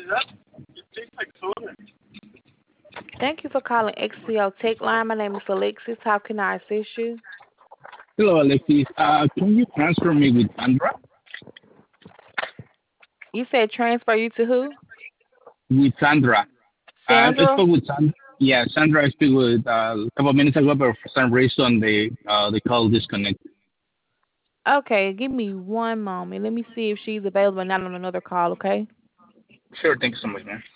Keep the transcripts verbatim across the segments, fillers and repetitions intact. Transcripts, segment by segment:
Thank you for calling X C O Tech Line. My name is Alexis. How can I assist you? Hello, Alexis. Uh, can you transfer me with Sandra? You said transfer you to who? With Sandra. I, I Sandra? spoke with Sandra. Yeah, Sandra I spoke with uh, a couple of minutes ago, but for some reason the uh, the call disconnected. Okay, give me one moment. Let me see if she's available not on another call, okay? Sure, thank you so much, man.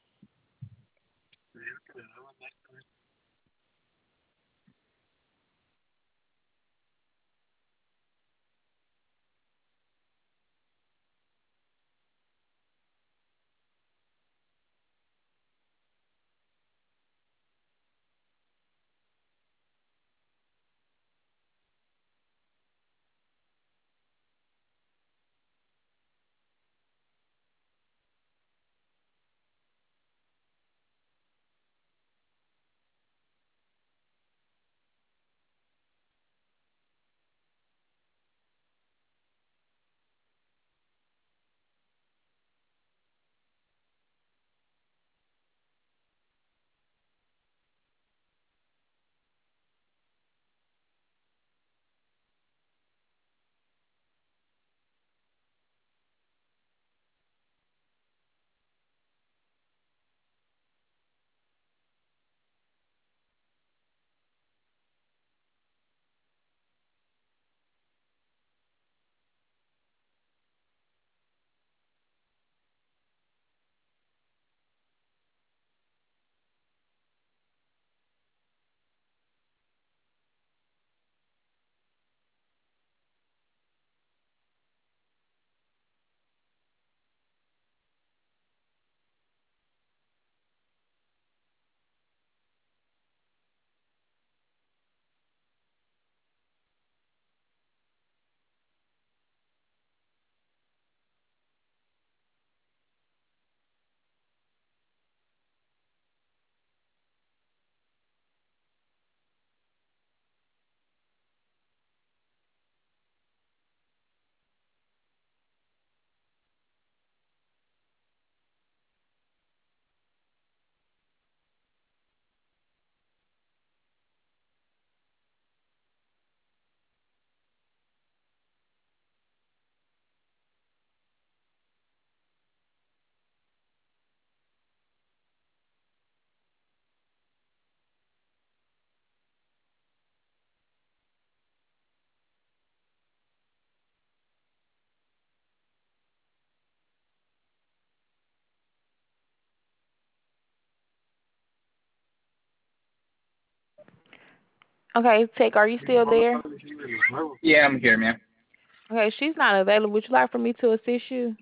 Okay, Tech, are you still there? Yeah, I'm here, man. Okay, she's not available. Would you like for me to assist you?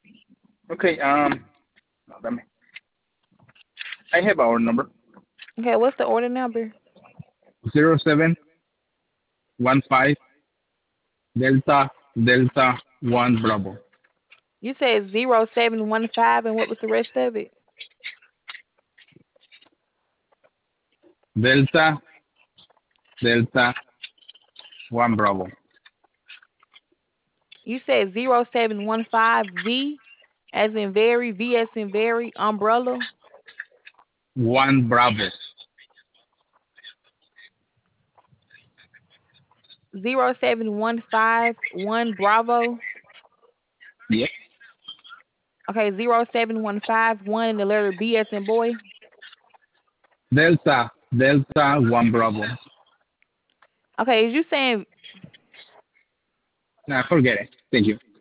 Okay, um, let me. I have our number Okay, what's the order number? zero seven one five Delta Delta one Bravo. You said zero seven one five, and what was the rest of it? Delta Delta one Bravo. You said zero seven one five V as in very, V as in very, umbrella. One Bravo. Zero seven one five one Bravo. Yep. Okay, zero seven one five one and the letter B as in boy. Delta Delta one Bravo. Okay, is you saying Nah, forget it. Thank you.